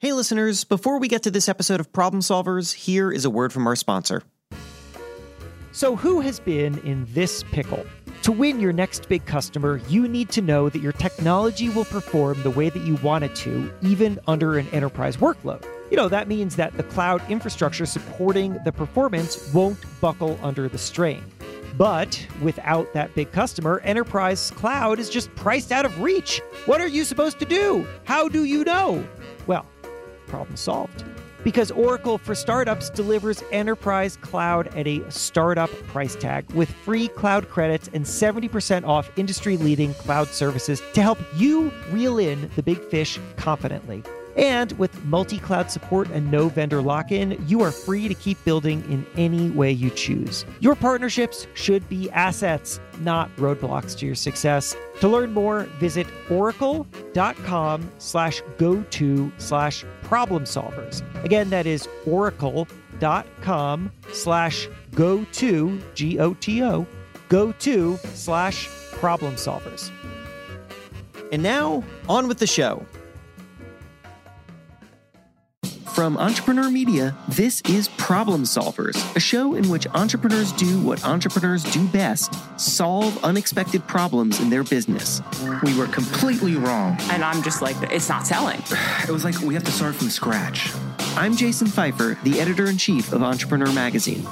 Hey listeners, before we get to this episode of Problem Solvers, here is a word from our sponsor. So who has been in this pickle? To win your next big customer, you need to know that your technology will perform the way that you want it to, even under an enterprise workload. That means that the cloud infrastructure supporting the performance won't buckle under the strain. But without that big customer, enterprise cloud is just priced out of reach. What are you supposed to do? How do you know? Well, problem solved. Because Oracle for Startups delivers enterprise cloud at a startup price tag with free cloud credits and 70% off industry-leading cloud services to help you reel in the big fish confidently. And with multi-cloud support and no vendor lock-in, you are free to keep building in any way you choose. Your partnerships should be assets, not roadblocks to your success. To learn more, visit oracle.com/go-to/problem solvers. Again, that is oracle.com/go-to, G-O-T-O, go-to/problem solvers. And now, on with the show. From Entrepreneur Media, this is Problem Solvers, a show in which entrepreneurs do what entrepreneurs do best: solve unexpected problems in their business. We were completely wrong. And I'm just like, it's not selling. It was like we have to start from scratch. I'm Jason Pfeiffer, the editor-in-chief of Entrepreneur Magazine.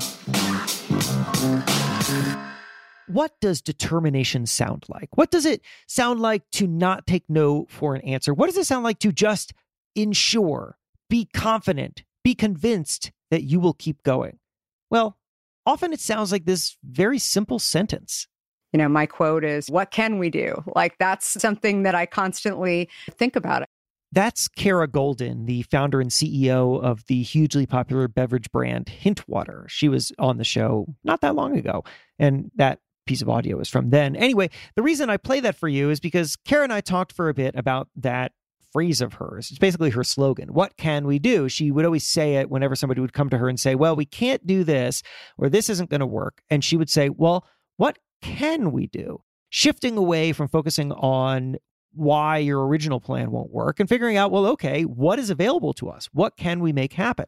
What does determination sound like? What does it sound like to not take no for an answer? What does it sound like to just ensure, be confident, be convinced that you will keep going? Well, often it sounds like this very simple sentence. My quote is, what can we do? That's something that I constantly think about. That's Kara Goldin, the founder and CEO of the hugely popular beverage brand Hintwater. She was on the show not that long ago, and that piece of audio is from then. Anyway, the reason I play that for you is because Kara and I talked for a bit about that phrase of hers. It's basically her slogan. What can we do? She would always say it whenever somebody would come to her and say, well, we can't do this, or this isn't going to work. And she would say, well, what can we do? Shifting away from focusing on why your original plan won't work and figuring out, well, okay, what is available to us? What can we make happen?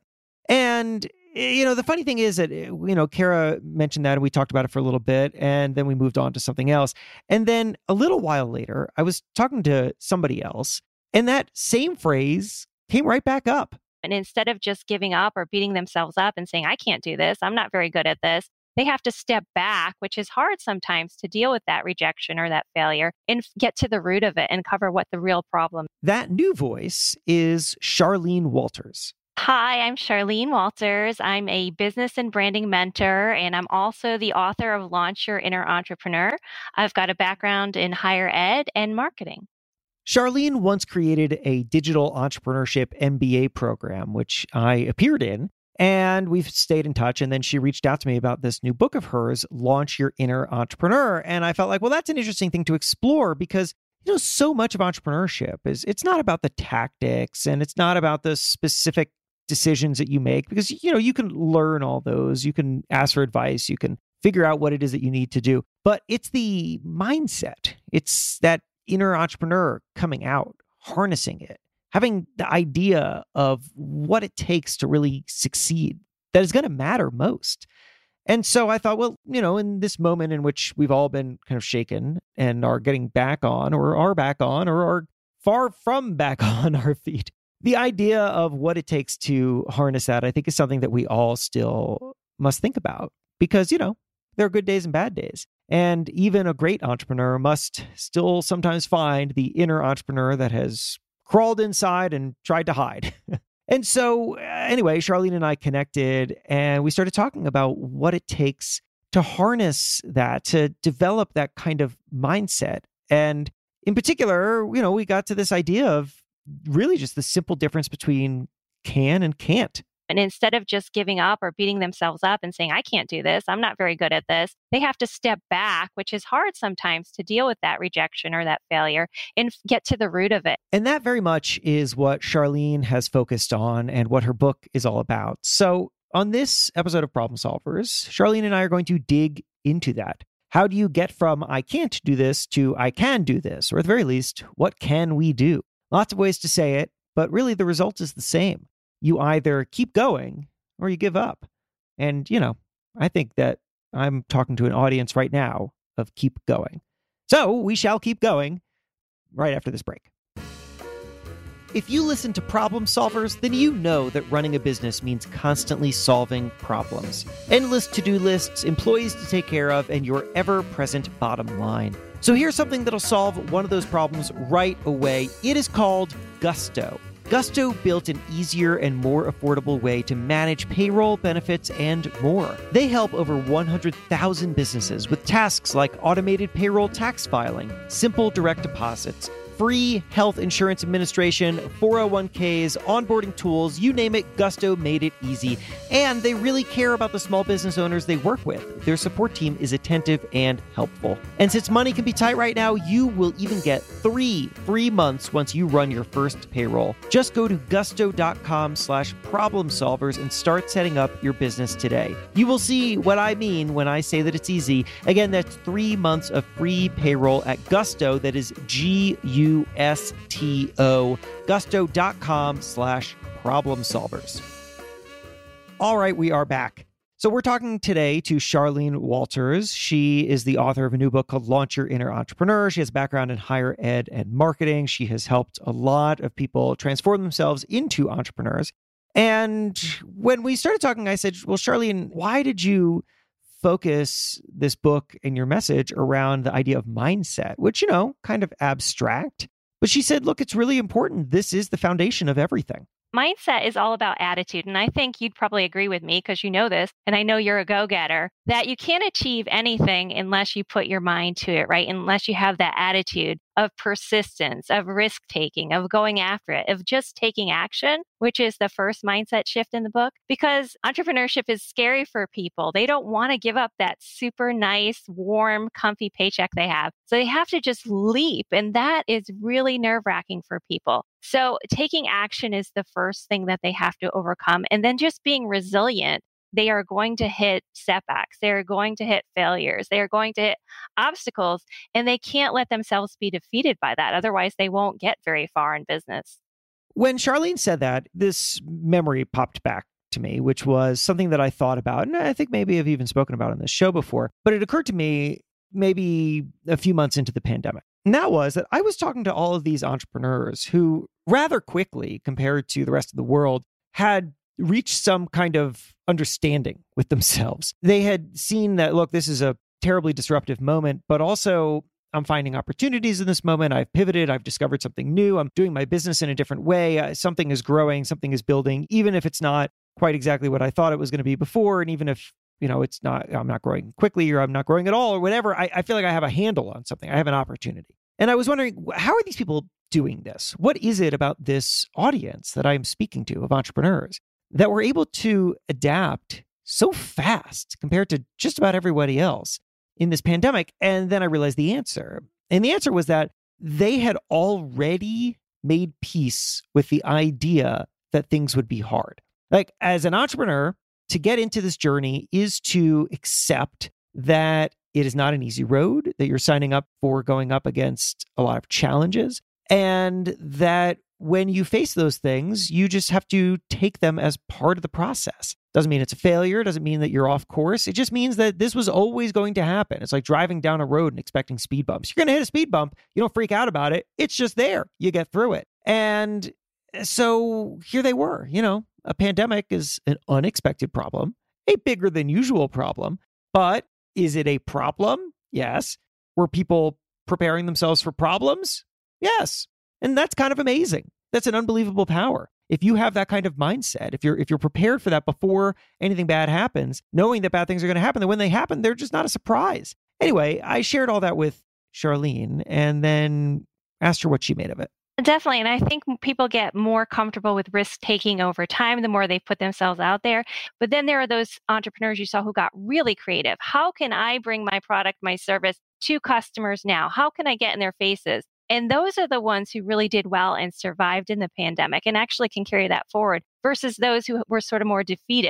And the funny thing is that, Kara mentioned that and we talked about it for a little bit and then we moved on to something else. And then a little while later, I was talking to somebody else and that same phrase came right back up. And instead of just giving up or beating themselves up and saying, I can't do this, I'm not very good at this, they have to step back, which is hard sometimes to deal with that rejection or that failure and get to the root of it and cover what the real problem is. That new voice is Charlene Walters. Hi, I'm Charlene Walters. I'm a business and branding mentor, and I'm also the author of Launch Your Inner Entrepreneur. I've got a background in higher ed and marketing. Charlene once created a digital entrepreneurship MBA program, which I appeared in, and we've stayed in touch. And then she reached out to me about this new book of hers, Launch Your Inner Entrepreneur. And I felt like, well, that's an interesting thing to explore because, so much of entrepreneurship it's not about the tactics and it's not about the specific decisions that you make because, you can learn all those. You can ask for advice. You can figure out what it is that you need to do. But it's the mindset. It's that inner entrepreneur coming out, harnessing it, having the idea of what it takes to really succeed that is going to matter most. And so I thought, well, in this moment in which we've all been kind of shaken and are getting back on or are back on or are far from back on our feet, the idea of what it takes to harness that, I think, is something that we all still must think about because, there are good days and bad days. And even a great entrepreneur must still sometimes find the inner entrepreneur that has crawled inside and tried to hide. And so anyway, Charlene and I connected and we started talking about what it takes to harness that, to develop that kind of mindset. And in particular, we got to this idea of really just the simple difference between can and can't. And instead of just giving up or beating themselves up and saying, I can't do this, I'm not very good at this, they have to step back, which is hard sometimes to deal with that rejection or that failure and get to the root of it. And that very much is what Charlene has focused on and what her book is all about. So on this episode of Problem Solvers, Charlene and I are going to dig into that. How do you get from I can't do this to I can do this? Or at the very least, what can we do? Lots of ways to say it, but really the result is the same. You either keep going or you give up. And, I think that I'm talking to an audience right now of keep going. So we shall keep going right after this break. If you listen to Problem Solvers, then you know that running a business means constantly solving problems. Endless to-do lists, employees to take care of, and your ever-present bottom line. So here's something that'll solve one of those problems right away. It is called Gusto. Gusto built an easier and more affordable way to manage payroll, benefits, and more. They help over 100,000 businesses with tasks like automated payroll tax filing, simple direct deposits, free health insurance administration, 401ks, onboarding tools, you name it, Gusto made it easy. And they really care about the small business owners they work with. Their support team is attentive and helpful. And since money can be tight right now, you will even get 3 free months once you run your first payroll. Just go to gusto.com/problem solvers and start setting up your business today. You will see what I mean when I say that it's easy. Again, that's 3 months of free payroll at Gusto. That is GUSTO, gusto.com/problem solvers. All right, we are back. So we're talking today to Charlene Walters. She is the author of a new book called Launch Your Inner Entrepreneur. She has a background in higher ed and marketing. She has helped a lot of people transform themselves into entrepreneurs. And when we started talking, I said, well, Charlene, why did you focus this book and your message around the idea of mindset, which, kind of abstract? But she said, look, it's really important. This is the foundation of everything. Mindset is all about attitude. And I think you'd probably agree with me because you know this, and I know you're a go-getter, that you can't achieve anything unless you put your mind to it, right? Unless you have that attitude of persistence, of risk-taking, of going after it, of just taking action, which is the first mindset shift in the book. Because entrepreneurship is scary for people. They don't want to give up that super nice, warm, comfy paycheck they have. So they have to just leap. And that is really nerve-wracking for people. So taking action is the first thing that they have to overcome. And then just being resilient. They are going to hit setbacks. They are going to hit failures. They are going to hit obstacles, and they can't let themselves be defeated by that. Otherwise, they won't get very far in business. When Charlene said that, this memory popped back to me, which was something that I thought about, and I think maybe I've even spoken about on this show before, but it occurred to me maybe a few months into the pandemic. And that was that I was talking to all of these entrepreneurs who rather quickly, compared to the rest of the world, had reached some kind of understanding with themselves. They had seen that, look, this is a terribly disruptive moment, but also I'm finding opportunities in this moment. I've pivoted. I've discovered something new. I'm doing my business in a different way. Something is growing. Something is building, even if it's not quite exactly what I thought it was going to be before. And even if, it's not, I'm not growing quickly or I'm not growing at all or whatever, I feel like I have a handle on something. I have an opportunity. And I was wondering, how are these people doing this? What is it about this audience that I'm speaking to of entrepreneurs that were able to adapt so fast compared to just about everybody else in this pandemic? And then I realized the answer. And the answer was that they had already made peace with the idea that things would be hard. Like, as an entrepreneur, to get into this journey is to accept that it is not an easy road, that you're signing up for going up against a lot of challenges, and that when you face those things, you just have to take them as part of the process. Doesn't mean it's a failure. Doesn't mean that you're off course. It just means that this was always going to happen. It's like driving down a road and expecting speed bumps. You're going to hit a speed bump. You don't freak out about it. It's just there. You get through it. And so here they were. A pandemic is an unexpected problem, a bigger than usual problem. But is it a problem? Yes. Were people preparing themselves for problems? Yes. And that's kind of amazing. That's an unbelievable power. If you have that kind of mindset, if you're prepared for that before anything bad happens, knowing that bad things are going to happen, then when they happen, they're just not a surprise. Anyway, I shared all that with Charlene and then asked her what she made of it. Definitely. And I think people get more comfortable with risk taking over time, the more they put themselves out there. But then there are those entrepreneurs you saw who got really creative. How can I bring my product, my service to customers now? How can I get in their faces? And those are the ones who really did well and survived in the pandemic and actually can carry that forward versus those who were sort of more defeatist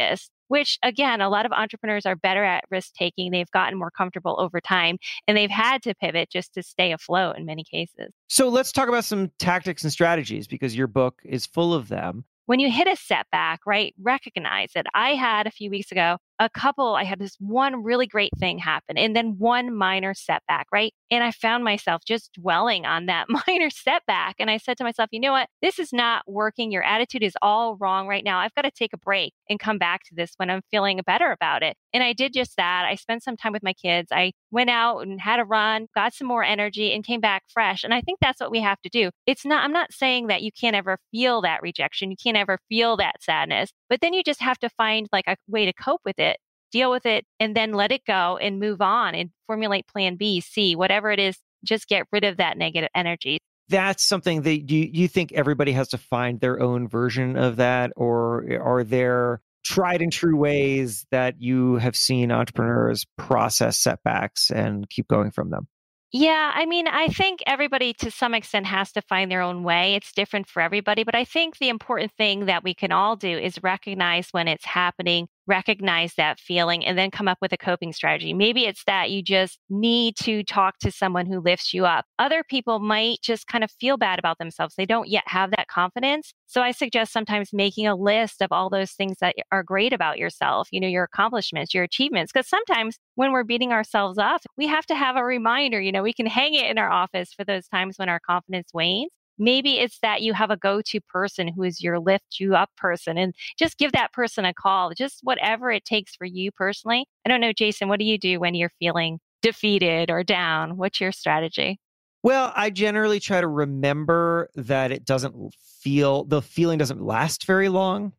which again, a lot of entrepreneurs are better at risk taking. They've gotten more comfortable over time and they've had to pivot just to stay afloat in many cases. So let's talk about some tactics and strategies because your book is full of them. When you hit a setback, right, recognize it. I had a few weeks ago, I had this one really great thing happen and then one minor setback, right? And I found myself just dwelling on that minor setback. And I said to myself, you know what? This is not working. Your attitude is all wrong right now. I've got to take a break and come back to this when I'm feeling better about it. And I did just that. I spent some time with my kids. I went out and had a run, got some more energy and came back fresh. And I think that's what we have to do. I'm not saying that you can't ever feel that rejection. You can't ever feel that sadness, but then you just have to find like a way to cope with it, deal with it, and then let it go and move on and formulate plan B, C, whatever it is, just get rid of that negative energy. That's something that you think everybody has to find their own version of that, or are there tried and true ways that you have seen entrepreneurs process setbacks and keep going from them? Yeah, I mean, I think everybody to some extent has to find their own way. It's different for everybody, but I think the important thing that we can all do is recognize when it's happening, recognize that feeling, and then come up with a coping strategy. Maybe it's that you just need to talk to someone who lifts you up. Other people might just kind of feel bad about themselves. They don't yet have that confidence. So I suggest sometimes making a list of all those things that are great about yourself, your accomplishments, your achievements. Because sometimes when we're beating ourselves up, we have to have a reminder, we can hang it in our office for those times when our confidence wanes. Maybe it's that you have a go-to person who is your lift you up person and just give that person a call, just whatever it takes for you personally. I don't know, Jason, what do you do when you're feeling defeated or down? What's your strategy? Well, I generally try to remember that the feeling doesn't last very long.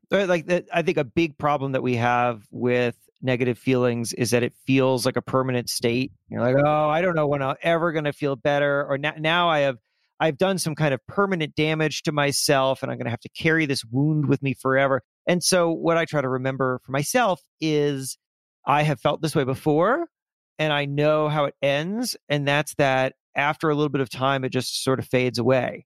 I think a big problem that we have with negative feelings is that it feels like a permanent state. You're like, oh, I don't know when I'm ever going to feel better. Or now I've done some kind of permanent damage to myself and I'm going to have to carry this wound with me forever. And so what I try to remember for myself is I have felt this way before and I know how it ends. And that's that after a little bit of time, it just sort of fades away.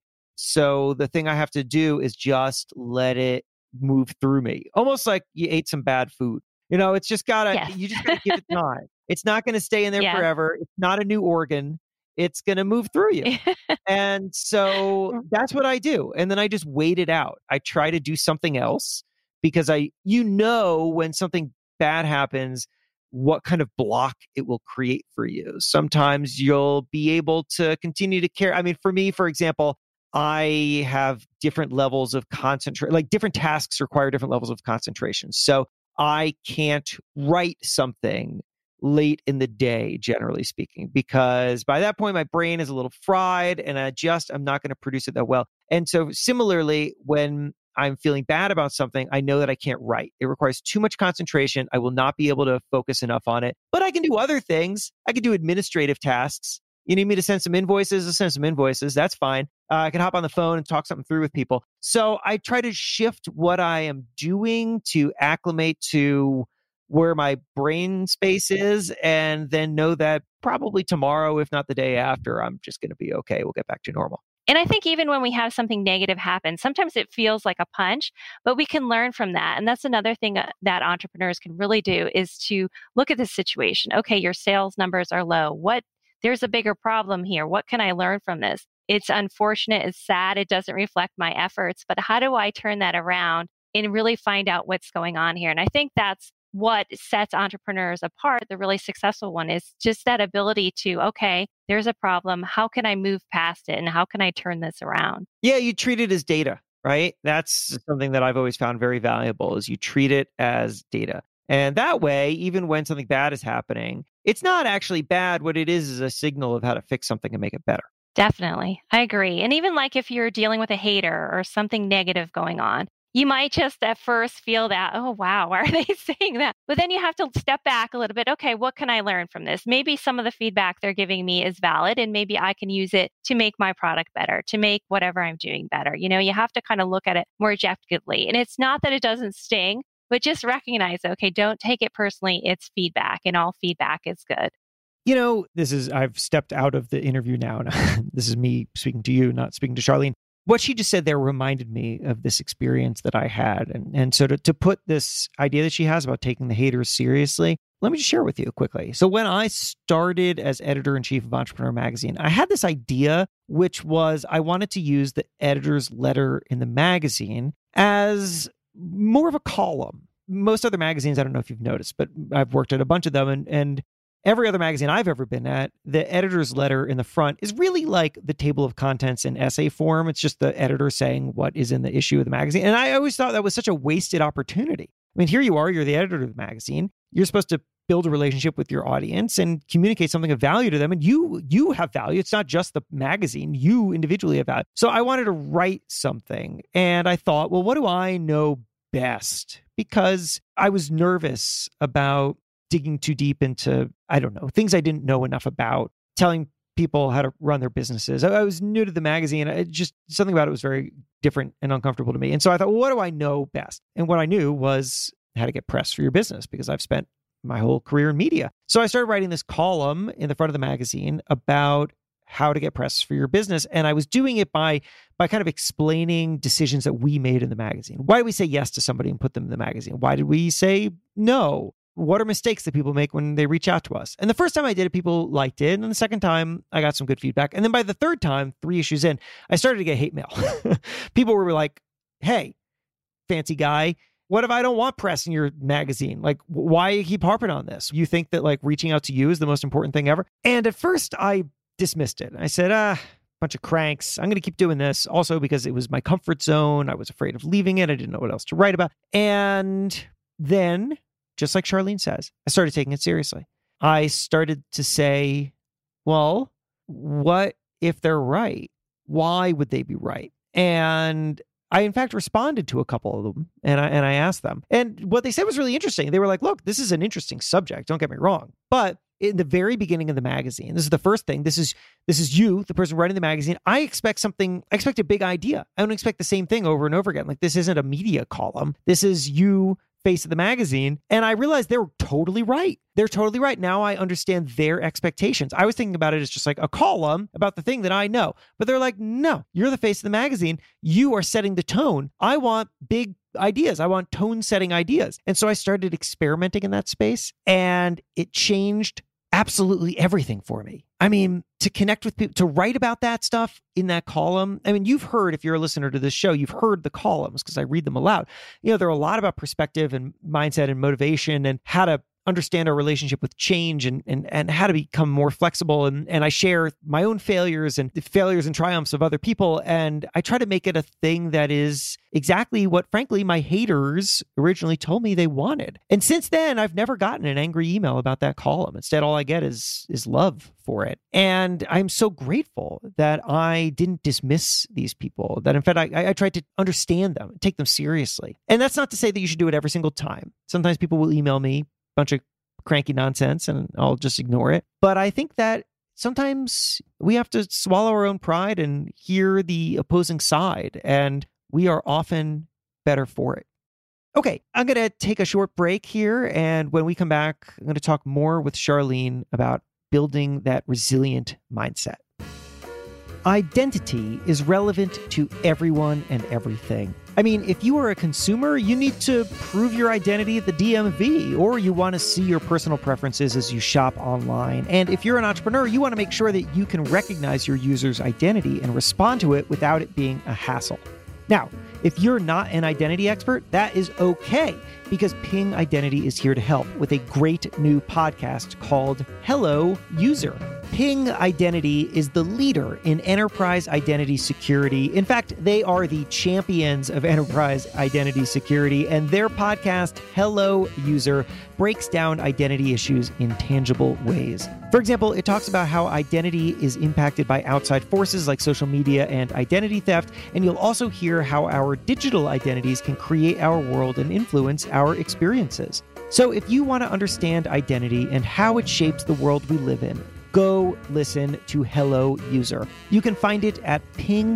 So the thing I have to do is just let it move through me. Almost like you ate some bad food. It's just you just gotta give it time. It's not going to stay in there forever. It's not a new organ. It's going to move through you. And so that's what I do. And then I just wait it out. I try to do something else because when something bad happens, what kind of block it will create for you. Sometimes you'll be able to continue to care. I mean, for me, for example, I have different levels of concentration, like different tasks require different levels of concentration. So I can't write something late in the day, generally speaking, because by that point, my brain is a little fried and I'm not going to produce it that well. And so similarly, when I'm feeling bad about something, I know that I can't write. It requires too much concentration. I will not be able to focus enough on it, but I can do other things. I can do administrative tasks. You need me to send some invoices? I'll send some invoices. That's fine. I can hop on the phone and talk something through with people. So I try to shift what I am doing to acclimate to where my brain space is, and then know that probably tomorrow, if not the day after, I'm just going to be okay. We'll get back to normal. And I think even when we have something negative happen, sometimes it feels like a punch, but we can learn from that. And that's another thing that entrepreneurs can really do is to look at the situation. Okay, your sales numbers are low. There's a bigger problem here. What can I learn from this? It's unfortunate. It's sad. It doesn't reflect my efforts, but how do I turn that around and really find out what's going on here? And I think that's what sets entrepreneurs apart. The really successful one is just that ability to, okay, there's a problem. How can I move past it? And how can I turn this around? Yeah, you treat it as data, right? That's something that I've always found very valuable is you treat it as data. And that way, even when something bad is happening, it's not actually bad. What it is a signal of how to fix something and make it better. Definitely. I agree. And even like if you're dealing with a hater or something negative going on, you might just at first feel that, oh, wow, why are they saying that? But then you have to step back a little bit. Okay, what can I learn from this? Maybe some of the feedback they're giving me is valid and maybe I can use it to make my product better, to make whatever I'm doing better. You have to kind of look at it more objectively. And it's not that it doesn't sting, but just recognize, okay, don't take it personally. It's feedback and all feedback is good. I've stepped out of the interview now. And this is me speaking to you, not speaking to Charlene. what she just said there reminded me of this experience that I had. And so to put this idea that she has about taking the haters seriously, let me just share with you quickly. So when I started as editor-in-chief of Entrepreneur Magazine, I had this idea, which was I wanted to use the editor's letter in the magazine as more of a column. Most other magazines, I don't know if you've noticed, but I've worked at a bunch of them, and every other magazine I've ever been at, the editor's letter in the front is really like the table of contents in essay form. It's just the editor saying what is in the issue of the magazine. And I always thought that was such a wasted opportunity. I mean, here you are, you're the editor of the magazine. You're supposed to build a relationship with your audience and communicate something of value to them. And you have value. It's not just the magazine. You individually have value. So I wanted to write something. And I thought, well, what do I know best? Because I was nervous about digging too deep into, I don't know, things I didn't know enough about, telling people how to run their businesses. I was new to the magazine. Just something about it was very different and uncomfortable to me. And so I thought, well, what do I know best? And what I knew was how to get press for your business, because I've spent my whole career in media. So I started writing this column in the front of the magazine about how to get press for your business. And I was doing it by kind of explaining decisions that we made in the magazine. Why did we say yes to somebody and put them in the magazine? Why did we say no? What are mistakes that people make when they reach out to us? And the first time I did it, people liked it. And the second time, I got some good feedback. And then by the third time, 3 issues in, I started to get hate mail. People were like, hey, fancy guy, what if I don't want press in your magazine? Like, why you keep harping on this? You think that like reaching out to you is the most important thing ever? And at first, I dismissed it. I said, bunch of cranks. I'm going to keep doing this. Also because it was my comfort zone. I was afraid of leaving it. I didn't know what else to write about. And then, just like Charlene says, I started taking it seriously. I started to say, well, what if they're right? Why would they be right? And I, in fact, responded to a couple of them and I asked them. And what they said was really interesting. They were like, look, this is an interesting subject. Don't get me wrong. But in the very beginning of the magazine, this is the first thing. This is you, the person writing the magazine. I expect a big idea. I don't expect the same thing over and over again. Like, this isn't a media column. This is you, face of the magazine. And I realized they were totally right. They're totally right. Now I understand their expectations. I was thinking about it as just like a column about the thing that I know. But they're like, no, you're the face of the magazine. You are setting the tone. I want big ideas. I want tone setting ideas. And so I started experimenting in that space, and it changed absolutely everything for me. I mean, to connect with people, to write about that stuff in that column. I mean, you've heard, if you're a listener to this show, you've heard the columns because I read them aloud. You know, there are a lot about perspective and mindset and motivation and how to understand our relationship with change and how to become more flexible. And I share my own failures and the failures and triumphs of other people. And I try to make it a thing that is exactly what, frankly, my haters originally told me they wanted. And since then, I've never gotten an angry email about that column. Instead, all I get is love for it. And I'm so grateful that I didn't dismiss these people, that in fact, I tried to understand them, take them seriously. And that's not to say that you should do it every single time. Sometimes people will email me bunch of cranky nonsense and I'll just ignore it. But I think that sometimes we have to swallow our own pride and hear the opposing side, and we are often better for it. Okay, I'm going to take a short break here, and when we come back, I'm going to talk more with Charlene about building that resilient mindset. Identity is relevant to everyone and everything. I mean, if you are a consumer, you need to prove your identity at the DMV, or you want to see your personal preferences as you shop online. And if you're an entrepreneur, you want to make sure that you can recognize your user's identity and respond to it without it being a hassle. Now, if you're not an identity expert, that is okay, because Ping Identity is here to help with a great new podcast called Hello User. Ping Identity is the leader in enterprise identity security. In fact, they are the champions of enterprise identity security, and their podcast, Hello User, breaks down identity issues in tangible ways. For example, it talks about how identity is impacted by outside forces like social media and identity theft, and you'll also hear how our digital identities can create our world and influence our experiences. So if you want to understand identity and how it shapes the world we live in, go listen to Hello User. You can find it at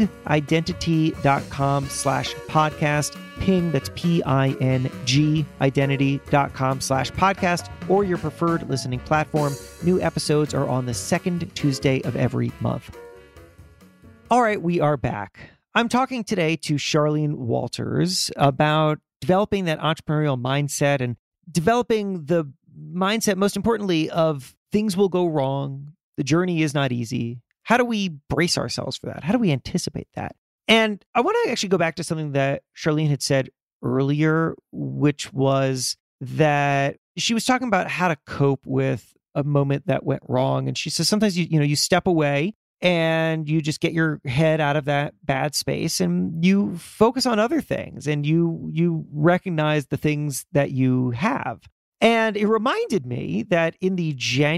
pingidentity.com/podcast. Ping, that's PING, identity.com/podcast, or your preferred listening platform. New episodes are on the second Tuesday of every month. All right, we are back. I'm talking today to Charlene Walters about developing that entrepreneurial mindset and developing the mindset, most importantly, of things will go wrong. The journey is not easy. How do we brace ourselves for that? How do we anticipate that? And I want to actually go back to something that Charlene had said earlier, which was that she was talking about how to cope with a moment that went wrong. And she says sometimes you step away and you just get your head out of that bad space and you focus on other things and you recognize the things that you have. And it reminded me that in the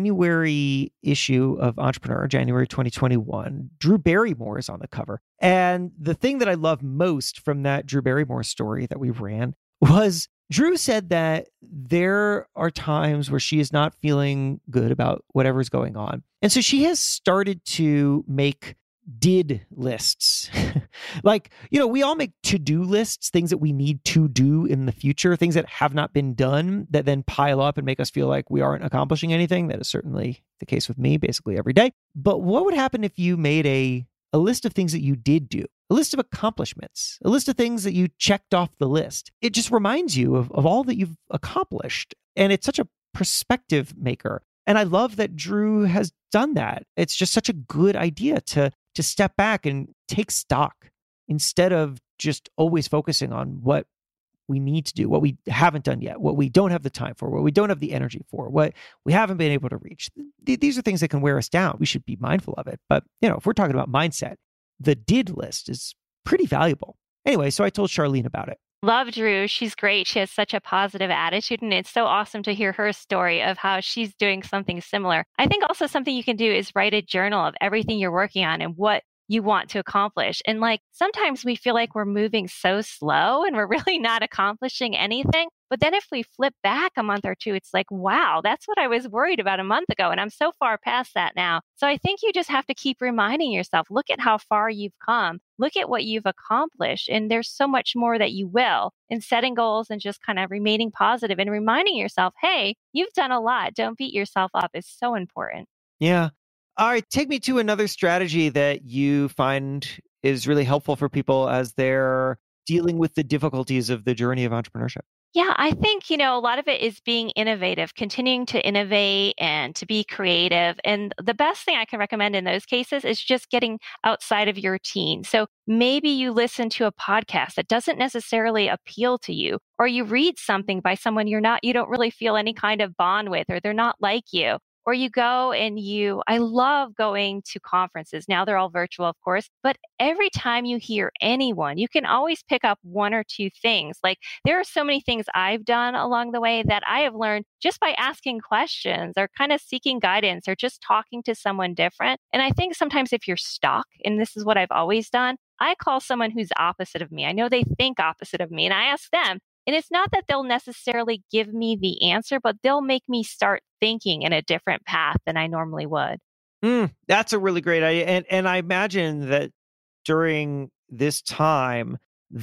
January issue of Entrepreneur, January 2021, Drew Barrymore is on the cover. And the thing that I love most from that Drew Barrymore story that we ran was Drew said that there are times where she is not feeling good about whatever's going on. And so she has started to make did lists. Like, we all make to-do lists, things that we need to do in the future, things that have not been done that then pile up and make us feel like we aren't accomplishing anything. That is certainly the case with me basically every day. But what would happen if you made a list of things that you did do, a list of accomplishments, a list of things that you checked off the list? It just reminds you of all that you've accomplished. And it's such a perspective maker. And I love that Drew has done that. It's just such a good idea to step back and take stock instead of just always focusing on what we need to do, what we haven't done yet, what we don't have the time for, what we don't have the energy for, what we haven't been able to reach. These are things that can wear us down. We should be mindful of it. But, if we're talking about mindset, the did list is pretty valuable. Anyway, so I told Charlene about it. Love Drew. She's great. She has such a positive attitude, and it's so awesome to hear her story of how she's doing something similar. I think also something you can do is write a journal of everything you're working on and what you want to accomplish. And sometimes we feel like we're moving so slow and we're really not accomplishing anything. But then if we flip back a month or two, it's like, wow, that's what I was worried about a month ago. And I'm so far past that now. So I think you just have to keep reminding yourself, look at how far you've come. Look at what you've accomplished. And there's so much more that you will. And setting goals and just kind of remaining positive and reminding yourself, hey, you've done a lot. Don't beat yourself up is so important. Yeah. All right. Take me to another strategy that you find is really helpful for people as they're dealing with the difficulties of the journey of entrepreneurship. Yeah, I think, a lot of it is being innovative, continuing to innovate and to be creative. And the best thing I can recommend in those cases is just getting outside of your routine. So maybe you listen to a podcast that doesn't necessarily appeal to you, or you read something by someone you don't really feel any kind of bond with, or they're not like you. Or you go and I love going to conferences. Now they're all virtual, of course, but every time you hear anyone, you can always pick up one or two things. Like there are so many things I've done along the way that I have learned just by asking questions or kind of seeking guidance or just talking to someone different. And I think sometimes if you're stuck, and this is what I've always done, I call someone who's opposite of me. I know they think opposite of me, and I ask them. And it's not that they'll necessarily give me the answer, but they'll make me start thinking in a different path than I normally would. That's a really great idea. And I imagine that during this time,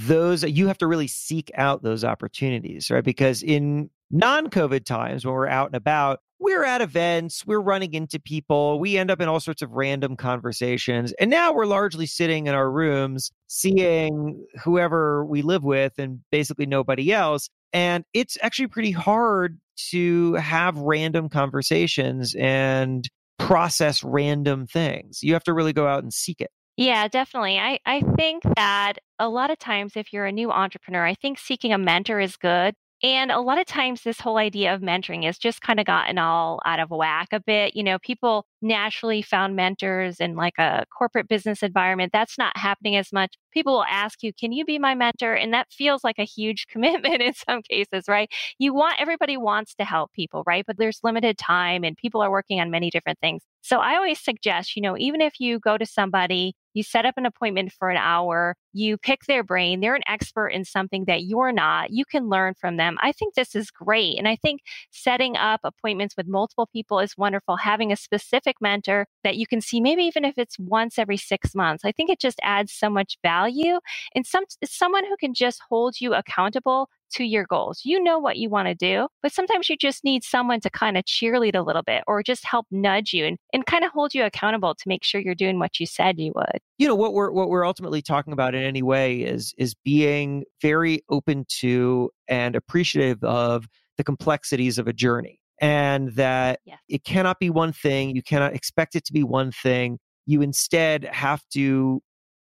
you have to really seek out those opportunities, right? Because in non-COVID times, when we're out and about, we're at events, we're running into people, we end up in all sorts of random conversations. And now we're largely sitting in our rooms, seeing whoever we live with and basically nobody else. And it's actually pretty hard to have random conversations and process random things. You have to really go out and seek it. Yeah, definitely. I think that a lot of times if you're a new entrepreneur, I think seeking a mentor is good. And a lot of times this whole idea of mentoring has just kind of gotten all out of whack a bit. People naturally found mentors in like a corporate business environment. That's not happening as much. People will ask you, can you be my mentor? And that feels like a huge commitment in some cases, right? Everybody wants to help people, right? But there's limited time and people are working on many different things. So I always suggest, even if you go to somebody, you set up an appointment for an hour, you pick their brain, they're an expert in something that you're not, you can learn from them. I think this is great. And I think setting up appointments with multiple people is wonderful. Having a specific specific mentor that you can see, maybe even if it's once every 6 months. I think it just adds so much value. And someone who can just hold you accountable to your goals. You know what you want to do, but sometimes you just need someone to kind of cheerlead a little bit or just help nudge you and kind of hold you accountable to make sure you're doing what you said you would. You know, what we're ultimately talking about in any way is being very open to and appreciative of the complexities of a journey, and that it cannot be one thing. You cannot expect it to be one thing. You instead have to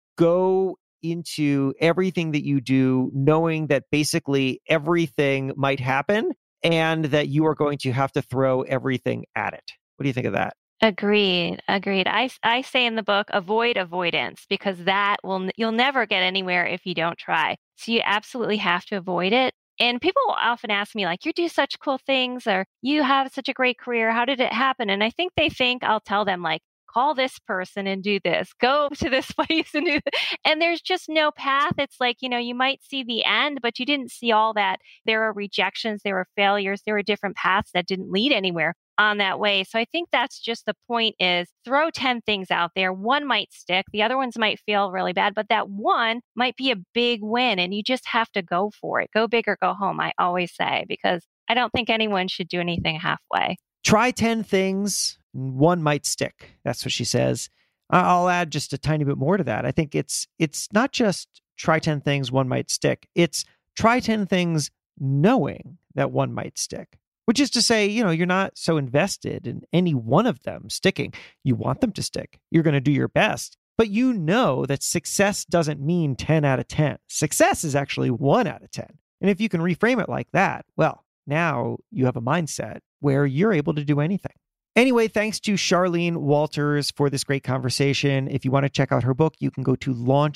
go into everything that you do, knowing that basically everything might happen and that you are going to have to throw everything at it. What do you think of that? Agreed. I say in the book, avoid avoidance, because you'll never get anywhere if you don't try. So you absolutely have to avoid it. And people will often ask me, like, you do such cool things, or you have such a great career. How did it happen? And I think they think I'll tell them, like, call this person and do this, go to this place and do this. And there's just no path. It's like, you might see the end, but you didn't see all that. There are rejections, there are failures, there are different paths that didn't lead anywhere on that way. So I think that's just the point, is throw 10 things out there. One might stick, the other ones might feel really bad, but that one might be a big win, and you just have to go for it. Go big or go home, I always say, because I don't think anyone should do anything halfway. Try 10 things, one might stick. That's what she says. I'll add just a tiny bit more to that. I think it's not just try 10 things, one might stick. It's try 10 things knowing that one might stick, which is to say, you're not so invested in any one of them sticking. You want them to stick. You're going to do your best, but you know that success doesn't mean 10 out of 10. Success is actually 1 out of 10. And if you can reframe it like that, well, now you have a mindset where you're able to do anything. Anyway, thanks to Charlene Walters for this great conversation. If you want to check out her book, you can go to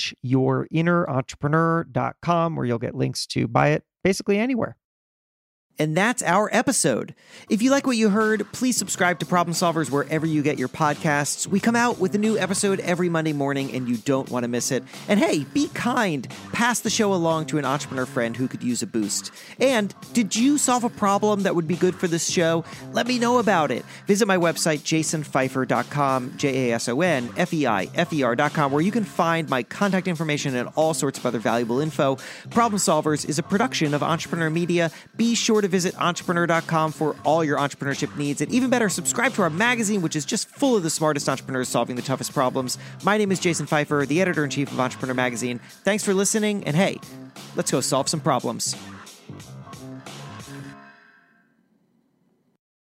launchyyourinnerentrepreneur.com, where you'll get links to buy it basically anywhere. And that's our episode. If you like what you heard, please subscribe to Problem Solvers wherever you get your podcasts. We come out with a new episode every Monday morning, and you don't want to miss it. And hey, be kind. Pass the show along to an entrepreneur friend who could use a boost. And did you solve a problem that would be good for this show? Let me know about it. Visit my website, jasonfeifer.com, JASONFEIFER.com, where you can find my contact information and all sorts of other valuable info. Problem Solvers is a production of Entrepreneur Media. Be sure to visit entrepreneur.com for all your entrepreneurship needs. And even better, subscribe to our magazine, which is just full of the smartest entrepreneurs solving the toughest problems. My name is Jason Feifer, the editor-in-chief of Entrepreneur Magazine. Thanks for listening, and hey, let's go solve some problems.